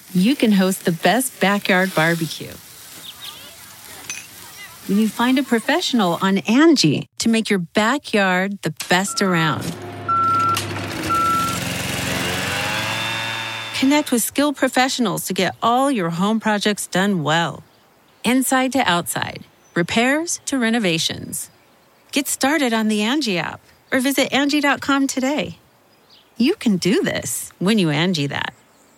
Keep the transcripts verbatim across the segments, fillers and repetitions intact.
you can host the best backyard barbecue. When you find a professional on Angie to make your backyard the best around. Connect with skilled professionals to get all your home projects done well. Inside to outside, repairs to renovations. Get started on the Angie app or visit Angie dot com today. You can do this when you Angie that.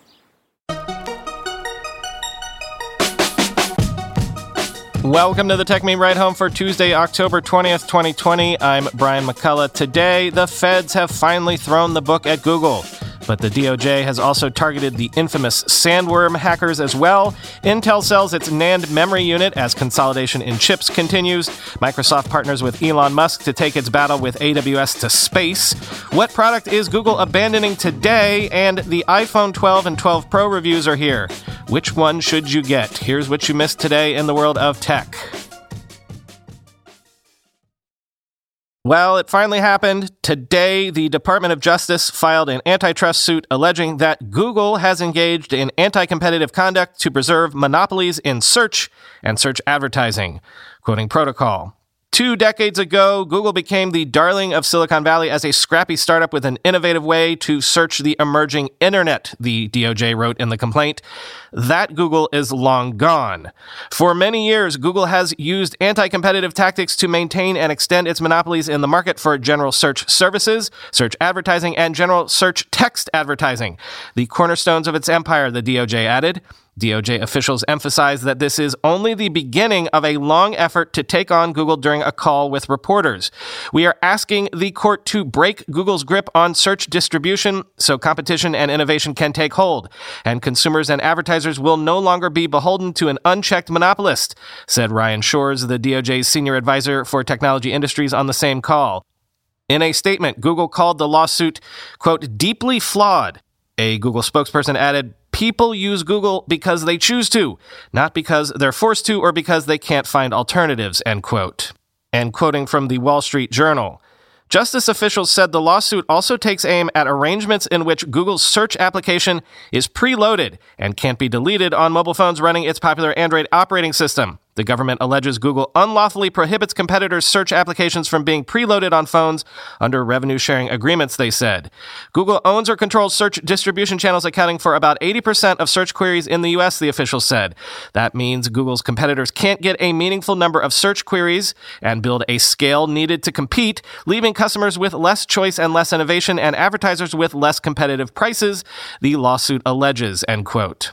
Welcome to the Tech Meme Ride Home for Tuesday, October twentieth, twenty twenty. I'm Brian McCullough. Today, the feds have finally thrown the book at Google. But the D O J has also targeted the infamous Sandworm hackers as well. Intel sells its NAND memory unit as consolidation in chips continues. Microsoft partners with Elon Musk to take its battle with A W S to space. What product is Google abandoning today? And the iPhone twelve and twelve Pro reviews are here. Which one should you get? Here's what you missed today in the world of tech. Well, it finally happened. Today, the Department of Justice filed an antitrust suit alleging that Google has engaged in anti-competitive conduct to preserve monopolies in search and search advertising. Quoting Protocol. Two decades ago, Google became the darling of Silicon Valley as a scrappy startup with an innovative way to search the emerging internet, the D O J wrote in the complaint. That Google is long gone. For many years, Google has used anti-competitive tactics to maintain and extend its monopolies in the market for general search services, search advertising, and general search text advertising. The cornerstones of its empire, the D O J added. D O J officials emphasize that this is only the beginning of a long effort to take on Google during a call with reporters. We are asking the court to break Google's grip on search distribution so competition and innovation can take hold, and consumers and advertisers will no longer be beholden to an unchecked monopolist, said Ryan Shores, the D O J's senior advisor for technology industries, on the same call. In a statement, Google called the lawsuit, quote, deeply flawed. A Google spokesperson added, people use Google because they choose to, not because they're forced to or because they can't find alternatives, end quote. And quoting from the Wall Street Journal, Justice officials said the lawsuit also takes aim at arrangements in which Google's search application is preloaded and can't be deleted on mobile phones running its popular Android operating system. The government alleges Google unlawfully prohibits competitors' search applications from being preloaded on phones under revenue-sharing agreements, they said. Google owns or controls search distribution channels accounting for about eighty percent of search queries in the U S, the officials said. That means Google's competitors can't get a meaningful number of search queries and build a scale needed to compete, leaving customers with less choice and less innovation and advertisers with less competitive prices, the lawsuit alleges, end quote.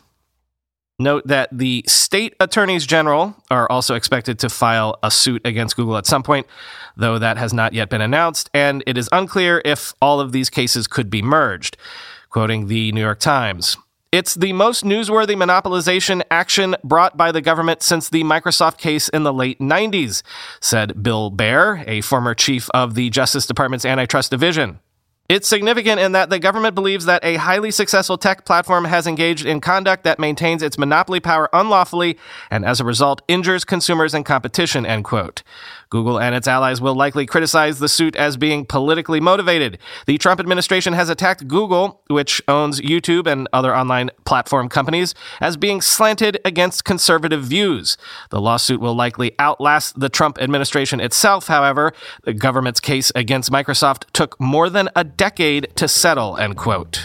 Note that the state attorneys general are also expected to file a suit against Google at some point, though that has not yet been announced, and it is unclear if all of these cases could be merged. Quoting the New York Times, it's the most newsworthy monopolization action brought by the government since the Microsoft case in the late nineties, said Bill Baer, a former chief of the Justice Department's Antitrust Division. It's significant in that the government believes that a highly successful tech platform has engaged in conduct that maintains its monopoly power unlawfully and as a result injures consumers and competition, end quote. Google and its allies will likely criticize the suit as being politically motivated. The Trump administration has attacked Google, which owns YouTube and other online platform companies, as being slanted against conservative views. The lawsuit will likely outlast the Trump administration itself, however. The government's case against Microsoft took more than a decade to settle, end quote.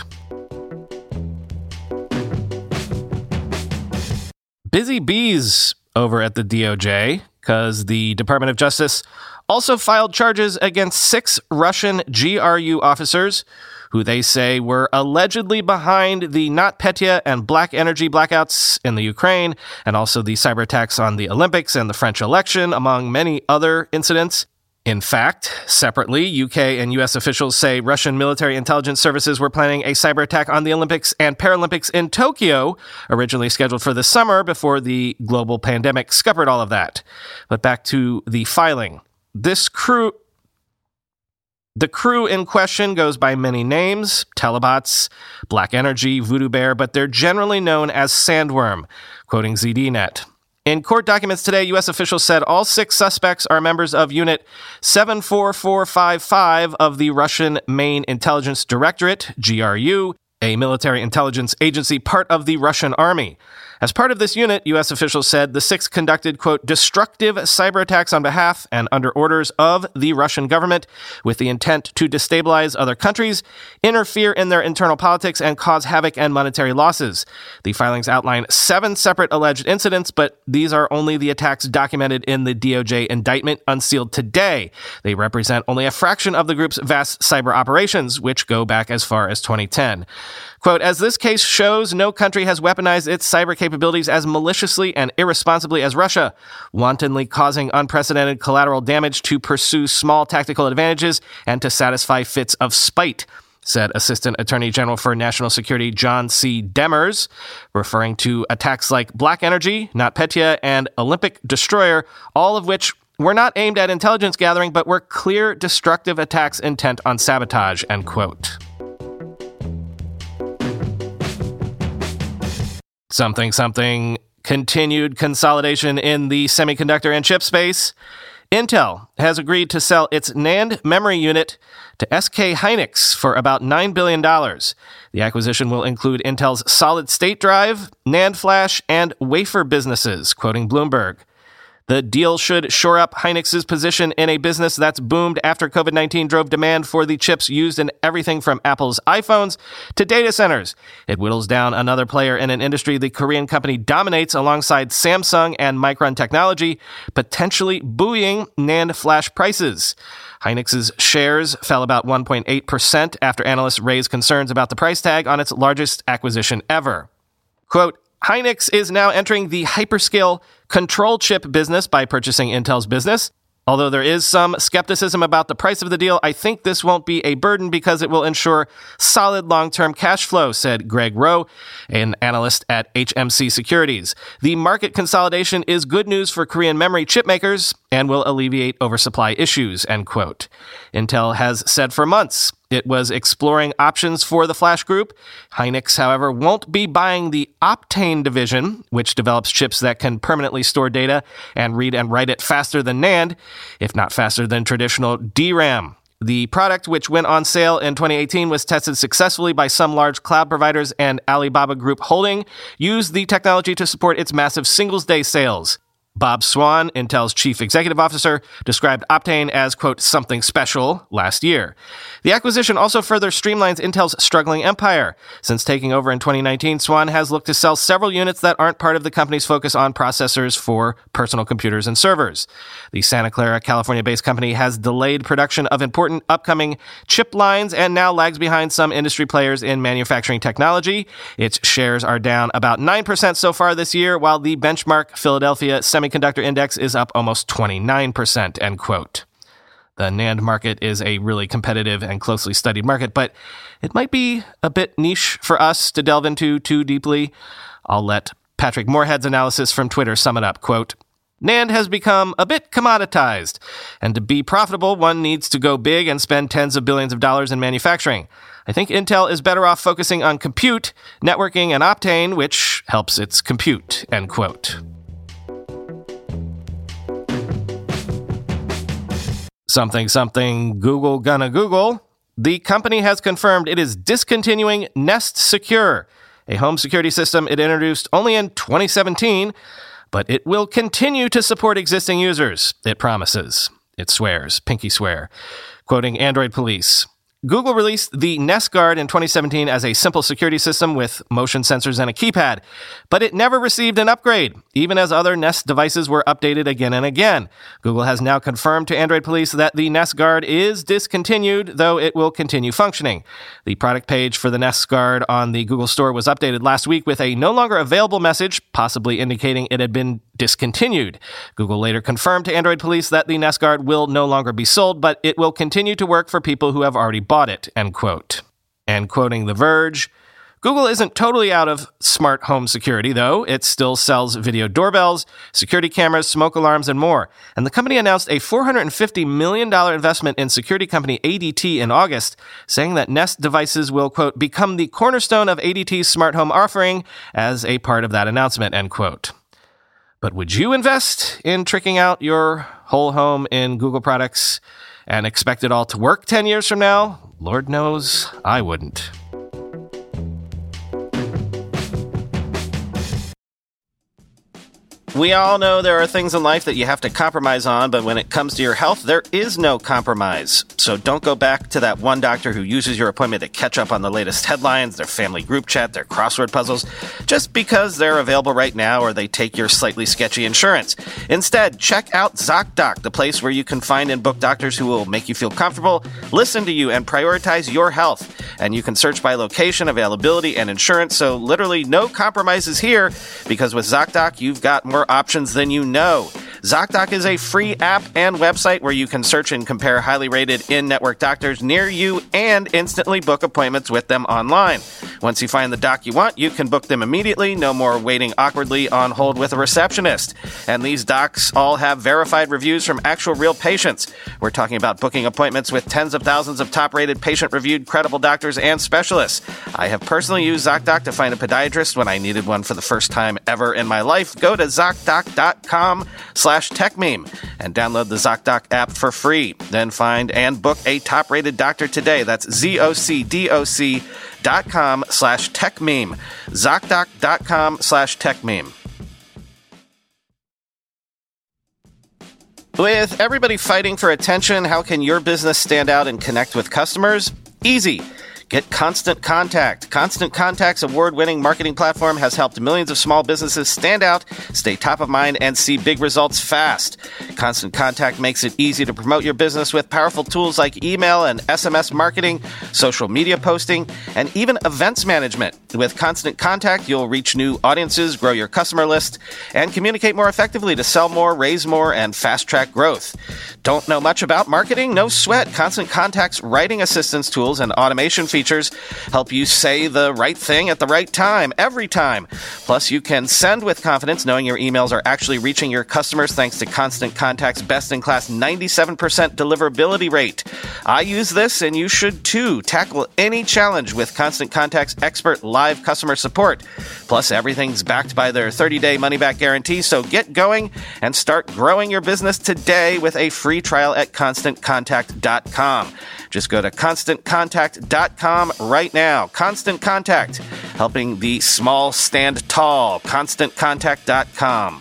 Busy bees over at the D O J, because the Department of Justice also filed charges against six Russian G R U officers who they say were allegedly behind the NotPetya and Black Energy blackouts in the Ukraine, and also the cyber attacks on the Olympics and the French election, among many other incidents. In fact, separately, U K and U S officials say Russian military intelligence services were planning a cyber attack on the Olympics and Paralympics in Tokyo, originally scheduled for this summer before the global pandemic scuppered all of that. But back to the filing. This crew... The crew in question goes by many names, Telebots, Black Energy, Voodoo Bear, but they're generally known as Sandworm, quoting Z D Net. In court documents today, U S officials said all six suspects are members of Unit seven four four five five of the Russian Main Intelligence Directorate, G R U, a military intelligence agency part of the Russian army. As part of this unit, U S officials said the six conducted, quote, destructive cyber attacks on behalf and under orders of the Russian government with the intent to destabilize other countries, interfere in their internal politics, and cause havoc and monetary losses. The filings outline seven separate alleged incidents, but these are only the attacks documented in the D O J indictment unsealed today. They represent only a fraction of the group's vast cyber operations, which go back as far as twenty ten. Quote, as this case shows, no country has weaponized its cyber capabilities as maliciously and irresponsibly as Russia, wantonly causing unprecedented collateral damage to pursue small tactical advantages and to satisfy fits of spite, said Assistant Attorney General for National Security John C. Demers, referring to attacks like Black Energy, NotPetya, and Olympic Destroyer, all of which were not aimed at intelligence gathering, but were clear destructive attacks intent on sabotage, end quote. Something, something, continued consolidation in the semiconductor and chip space. Intel has agreed to sell its NAND memory unit to S K Hynix for about nine billion dollars. The acquisition will include Intel's solid-state drive, NAND flash, and wafer businesses, quoting Bloomberg. The deal should shore up Hynix's position in a business that's boomed after covid nineteen drove demand for the chips used in everything from Apple's iPhones to data centers. It whittles down another player in an industry the Korean company dominates alongside Samsung and Micron Technology, potentially buoying NAND flash prices. Hynix's shares fell about one point eight percent after analysts raised concerns about the price tag on its largest acquisition ever. Quote, Hynix is now entering the hyperscale control chip business by purchasing Intel's business. Although there is some skepticism about the price of the deal, I think this won't be a burden because it will ensure solid long-term cash flow, said Greg Rowe, an analyst at H M C Securities. The market consolidation is good news for Korean memory chip makers and will alleviate oversupply issues, end quote. Intel has said for months it was exploring options for the Flash Group. Hynix, however, won't be buying the Optane division, which develops chips that can permanently store data and read and write it faster than NAND, if not faster than traditional D RAM. The product, which went on sale in twenty eighteen, was tested successfully by some large cloud providers, and Alibaba Group Holding used the technology to support its massive Singles' Day sales. Bob Swan, Intel's chief executive officer, described Optane as, quote, something special last year. The acquisition also further streamlines Intel's struggling empire. Since taking over in twenty nineteen, Swan has looked to sell several units that aren't part of the company's focus on processors for personal computers and servers. The Santa Clara, California-based company has delayed production of important upcoming chip lines and now lags behind some industry players in manufacturing technology. Its shares are down about nine percent so far this year, while the benchmark Philadelphia Semiconductor Semiconductor index is up almost twenty-nine percent, end quote. The NAND market is a really competitive and closely studied market, but it might be a bit niche for us to delve into too deeply. I'll let Patrick Moorhead's analysis from Twitter sum it up, quote, NAND has become a bit commoditized, and to be profitable, one needs to go big and spend tens of billions of dollars in manufacturing. I think Intel is better off focusing on compute, networking, and Optane, which helps its compute, end quote. Something, something, Google gonna Google. The company has confirmed it is discontinuing Nest Secure, a home security system it introduced only in twenty seventeen, but it will continue to support existing users, it promises. It swears, pinky swear. Quoting Android Police, Google released the Nest Guard in twenty seventeen as a simple security system with motion sensors and a keypad, but it never received an upgrade, even as other Nest devices were updated again and again. Google has now confirmed to Android Police that the Nest Guard is discontinued, though it will continue functioning. The product page for the Nest Guard on the Google Store was updated last week with a no longer available message, possibly indicating it had been discontinued. Google later confirmed to Android Police that the Nest Guard will no longer be sold, but it will continue to work for people who have already bought it, end quote. And quoting The Verge, Google isn't totally out of smart home security, though. It still sells video doorbells, security cameras, smoke alarms, and more. And the company announced a four hundred fifty million dollars investment in security company A D T in August, saying that Nest devices will, quote, become the cornerstone of A D T's smart home offering as a part of that announcement, end quote. But would you invest in tricking out your whole home in Google products and expect it all to work ten years from now? Lord knows I wouldn't. We all know there are things in life that you have to compromise on, but when it comes to your health, there is no compromise. So don't go back to that one doctor who uses your appointment to catch up on the latest headlines, their family group chat, their crossword puzzles, just because they're available right now or they take your slightly sketchy insurance. Instead, check out ZocDoc, the place where you can find and book doctors who will make you feel comfortable, listen to you, and prioritize your health. And you can search by location, availability, and insurance, so literally no compromises here, because with ZocDoc, you've got more options than you know. ZocDoc is a free app and website where you can search and compare highly rated in-network doctors near you and instantly book appointments with them online. Once you find the doc you want, you can book them immediately. No more waiting awkwardly on hold with a receptionist. And these docs all have verified reviews from actual real patients. We're talking about booking appointments with tens of thousands of top-rated, patient-reviewed, credible doctors and specialists. I have personally used ZocDoc to find a podiatrist when I needed one for the first time ever in my life. Go to ZocDoc.com slash TechMeme and download the ZocDoc app for free. Then find and book a top-rated doctor today. That's Z-O-C-D-O-C dot com slash TechMeme. ZocDoc.com slash TechMeme. With everybody fighting for attention, how can your business stand out and connect with customers? Easy. Get Constant Contact. Constant Contact's award-winning marketing platform has helped millions of small businesses stand out, stay top of mind, and see big results fast. Constant Contact makes it easy to promote your business with powerful tools like email and S M S marketing, social media posting, and even events management. With Constant Contact, you'll reach new audiences, grow your customer list, and communicate more effectively to sell more, raise more, and fast-track growth. Don't know much about marketing? No sweat. Constant Contact's writing assistance tools and automation features help you say the right thing at the right time, every time. Plus, you can send with confidence knowing your emails are actually reaching your customers thanks to Constant Contact's best-in-class ninety-seven percent deliverability rate. I use this, and you should too. Tackle any challenge with Constant Contact's expert live customer support. Plus, everything's backed by their thirty-day money-back guarantee, so get going and start growing your business today with a free trial at constant contact dot com. Just go to constant contact dot com right now. Constant Contact, helping the small stand tall. constant contact dot com.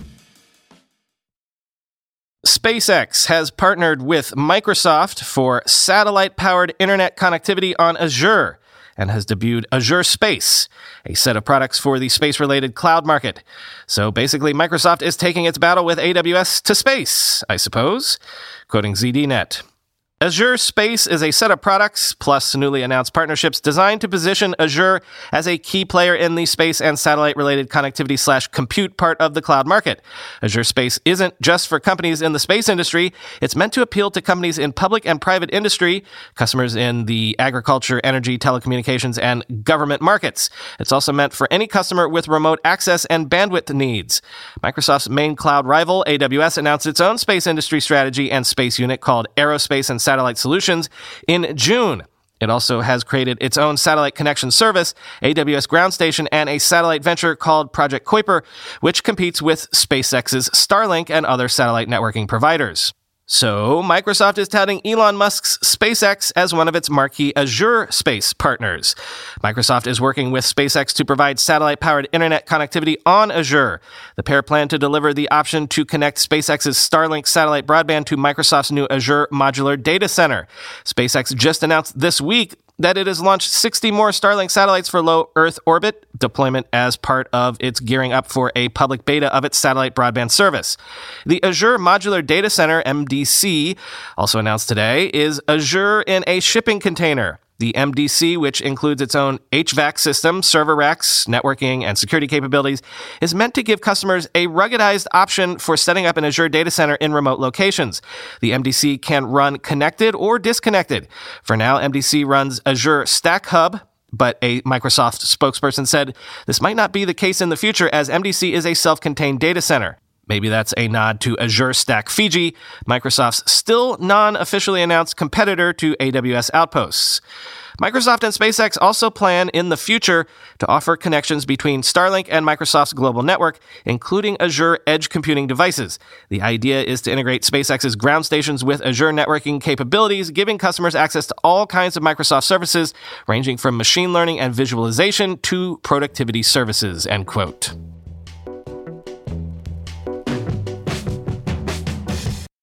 SpaceX has partnered with Microsoft for satellite-powered internet connectivity on Azure and has debuted Azure Space, a set of products for the space-related cloud market. So basically, Microsoft is taking its battle with A W S to space, I suppose, quoting Z D Net. Azure Space is a set of products, plus newly announced partnerships designed to position Azure as a key player in the space and satellite-related connectivity slash compute part of the cloud market. Azure Space isn't just for companies in the space industry. It's meant to appeal to companies in public and private industry, customers in the agriculture, energy, telecommunications, and government markets. It's also meant for any customer with remote access and bandwidth needs. Microsoft's main cloud rival, A W S, announced its own space industry strategy and space unit called Aerospace and Satellite Solutions in June. It also has created its own satellite connection service, A W S Ground Station, and a satellite venture called Project Kuiper, which competes with SpaceX's Starlink and other satellite networking providers. So, Microsoft is touting Elon Musk's SpaceX as one of its marquee Azure Space partners. Microsoft is working with SpaceX to provide satellite-powered internet connectivity on Azure. The pair plan to deliver the option to connect SpaceX's Starlink satellite broadband to Microsoft's new Azure Modular Data Center. SpaceX just announced this week that it has launched sixty more Starlink satellites for low Earth orbit deployment as part of its gearing up for a public beta of its satellite broadband service. The Azure Modular Data Center, M D C, also announced today, is Azure in a shipping container. The M D C, which includes its own H V A C system, server racks, networking, and security capabilities, is meant to give customers a ruggedized option for setting up an Azure data center in remote locations. The M D C can run connected or disconnected. For now, M D C runs Azure Stack Hub, but a Microsoft spokesperson said this might not be the case in the future as M D C is a self-contained data center. Maybe that's a nod to Azure Stack Fiji, Microsoft's still non-officially announced competitor to A W S Outposts. Microsoft and SpaceX also plan in the future to offer connections between Starlink and Microsoft's global network, including Azure edge computing devices. The idea is to integrate SpaceX's ground stations with Azure networking capabilities, giving customers access to all kinds of Microsoft services, ranging from machine learning and visualization to productivity services, end quote.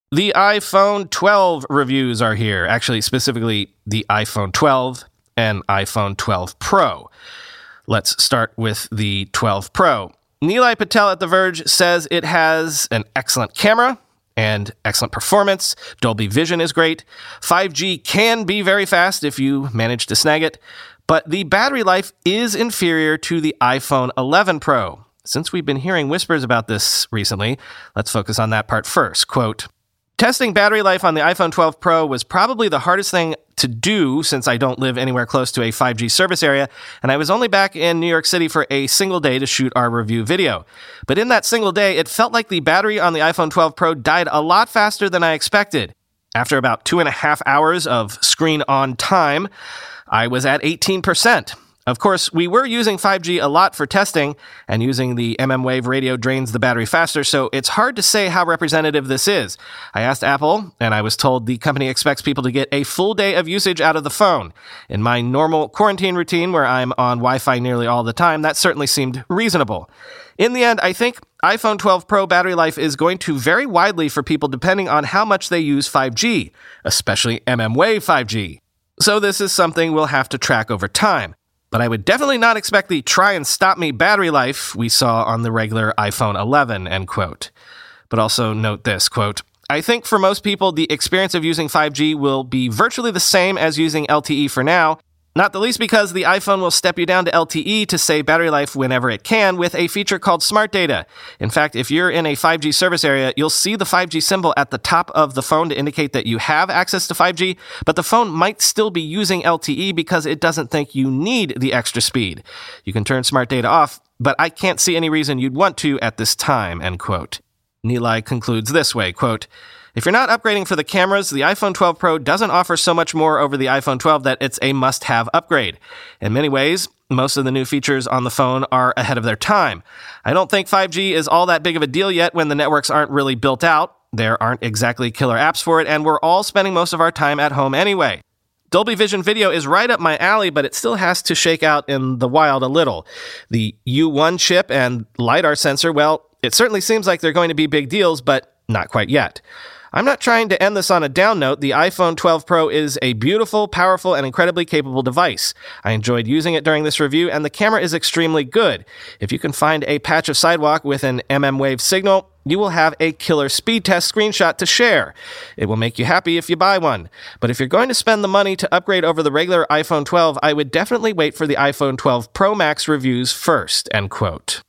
The iPhone twelve reviews are here. Actually, specifically the iPhone twelve and iPhone twelve Pro. Let's start with the twelve Pro. Nilay Patel at The Verge says it has an excellent camera and excellent performance. Dolby Vision is great. five G can be very fast if you manage to snag it, but the battery life is inferior to the iPhone eleven Pro. Since we've been hearing whispers about this recently, let's focus on that part first. Quote, testing battery life on the iPhone twelve Pro was probably the hardest thing to do since I don't live anywhere close to a five G service area, and I was only back in New York City for a single day to shoot our review video. But in that single day, it felt like the battery on the iPhone twelve Pro died a lot faster than I expected. After about two and a half hours of screen on time, I was at eighteen percent. Of course, we were using five G a lot for testing, and using the mmWave radio drains the battery faster, so it's hard to say how representative this is. I asked Apple, and I was told the company expects people to get a full day of usage out of the phone. In my normal quarantine routine, where I'm on Wi-Fi nearly all the time, that certainly seemed reasonable. In the end, I think iPhone twelve Pro battery life is going to vary widely for people depending on how much they use five G, especially mmWave five G. So this is something we'll have to track over time. But I would definitely not expect the try and stop me battery life we saw on the regular iPhone eleven, end quote. But also note this, quote, I think for most people, the experience of using five G will be virtually the same as using L T E for now, not the least because the iPhone will step you down to L T E to save battery life whenever it can with a feature called Smart Data. In fact, if you're in a five G service area, you'll see the five G symbol at the top of the phone to indicate that you have access to five G, but the phone might still be using L T E because it doesn't think you need the extra speed. You can turn Smart Data off, but I can't see any reason you'd want to at this time, end quote. Nilay concludes this way, quote, if you're not upgrading for the cameras, the iPhone twelve Pro doesn't offer so much more over the iPhone twelve that it's a must-have upgrade. In many ways, most of the new features on the phone are ahead of their time. I don't think five G is all that big of a deal yet when the networks aren't really built out. There aren't exactly killer apps for it, and we're all spending most of our time at home anyway. Dolby Vision video is right up my alley, but it still has to shake out in the wild a little. The U one chip and LiDAR sensor, well, it certainly seems like they're going to be big deals, but not quite yet. I'm not trying to end this on a down note. The iPhone twelve Pro is a beautiful, powerful, and incredibly capable device. I enjoyed using it during this review, and the camera is extremely good. If you can find a patch of sidewalk with an mmWave signal, you will have a killer speed test screenshot to share. It will make you happy if you buy one. But if you're going to spend the money to upgrade over the regular iPhone twelve, I would definitely wait for the iPhone twelve Pro Max reviews first, end quote.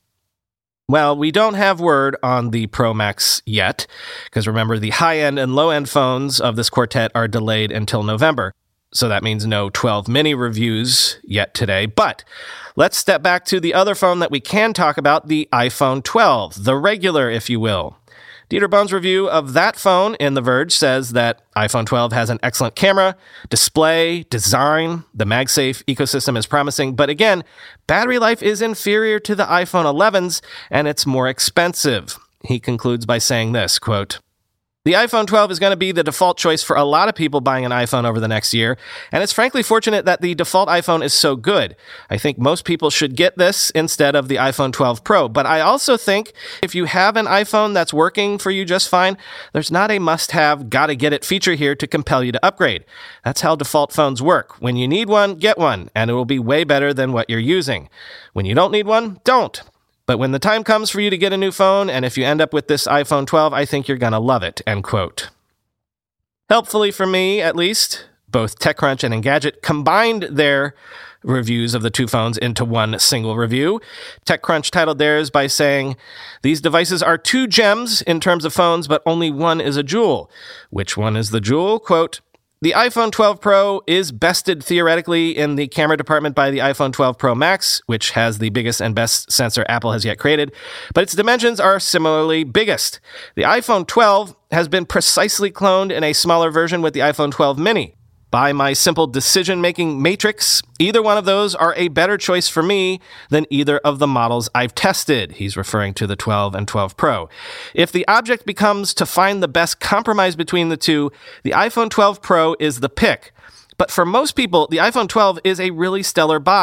Well, we don't have word on the Pro Max yet, because remember, the high-end and low-end phones of this quartet are delayed until November. So that means no twelve mini reviews yet today. But let's step back to the other phone that we can talk about, the iPhone twelve, the regular, if you will. Dieter Bohn's review of that phone in The Verge says that iPhone twelve has an excellent camera, display, design, the MagSafe ecosystem is promising, but again, battery life is inferior to the iPhone elevens, and it's more expensive. He concludes by saying this, quote, the iPhone twelve is going to be the default choice for a lot of people buying an iPhone over the next year, and it's frankly fortunate that the default iPhone is so good. I think most people should get this instead of the iPhone twelve Pro, but I also think if you have an iPhone that's working for you just fine, there's not a must-have, gotta-get-it feature here to compel you to upgrade. That's how default phones work. When you need one, get one, and it will be way better than what you're using. When you don't need one, don't. But when the time comes for you to get a new phone, and if you end up with this iPhone twelve, I think you're going to love it, end quote. Helpfully for me, at least, both TechCrunch and Engadget combined their reviews of the two phones into one single review. TechCrunch titled theirs by saying, these devices are two gems in terms of phones, but only one is a jewel. Which one is the jewel? Quote, the iPhone twelve Pro is bested theoretically in the camera department by the iPhone twelve Pro Max, which has the biggest and best sensor Apple has yet created, but its dimensions are similarly biggest. The iPhone twelve has been precisely cloned in a smaller version with the iPhone twelve mini. By my simple decision-making matrix, either one of those are a better choice for me than either of the models I've tested. He's referring to the twelve and twelve Pro. If the object becomes to find the best compromise between the two, the iPhone twelve Pro is the pick. But for most people, the iPhone twelve is a really stellar buy.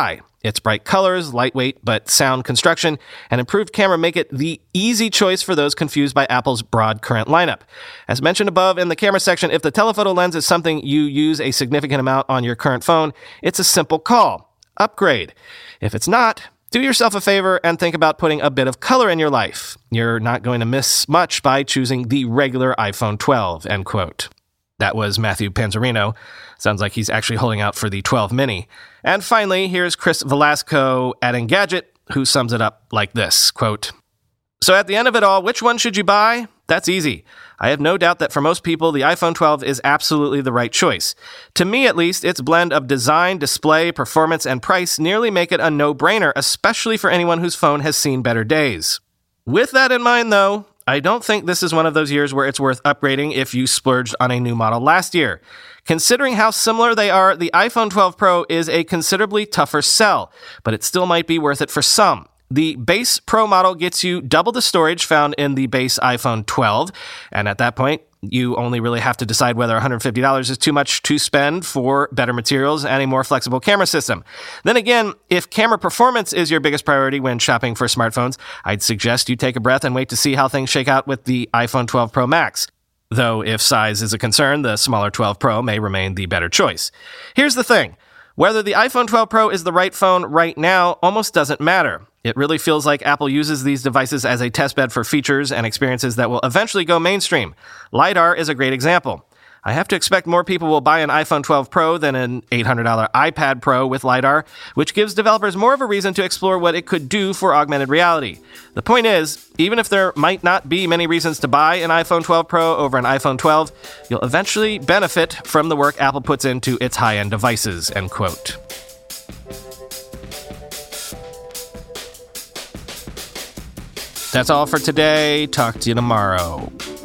Its bright colors, lightweight but sound construction, and improved camera make it the easy choice for those confused by Apple's broad current lineup. As mentioned above in the camera section, if the telephoto lens is something you use a significant amount on your current phone, it's a simple call. Upgrade. If it's not, do yourself a favor and think about putting a bit of color in your life. You're not going to miss much by choosing the regular iPhone twelve, end quote. That was Matthew Panzarino. Sounds like he's actually holding out for the twelve mini. And finally, here's Chris Velasco at Engadget, who sums it up like this, quote, "So at the end of it all, which one should you buy? That's easy. I have no doubt that for most people, the iPhone twelve is absolutely the right choice. To me, at least, its blend of design, display, performance, and price nearly make it a no-brainer, especially for anyone whose phone has seen better days. With that in mind, though, I don't think this is one of those years where it's worth upgrading if you splurged on a new model last year. Considering how similar they are, the iPhone twelve Pro is a considerably tougher sell, but it still might be worth it for some. The base Pro model gets you double the storage found in the base iPhone twelve, and at that point, you only really have to decide whether one hundred fifty dollars is too much to spend for better materials and a more flexible camera system. Then again, if camera performance is your biggest priority when shopping for smartphones, I'd suggest you take a breath and wait to see how things shake out with the iPhone twelve Pro Max. Though if size is a concern, the smaller twelve Pro may remain the better choice. Here's the thing. Whether the iPhone twelve Pro is the right phone right now almost doesn't matter. It really feels like Apple uses these devices as a testbed for features and experiences that will eventually go mainstream. LiDAR is a great example. I have to expect more people will buy an iPhone twelve Pro than an eight hundred dollars iPad Pro with LiDAR, which gives developers more of a reason to explore what it could do for augmented reality. The point is, even if there might not be many reasons to buy an iPhone twelve Pro over an iPhone twelve, you'll eventually benefit from the work Apple puts into its high-end devices, end quote. That's all for today. Talk to you tomorrow.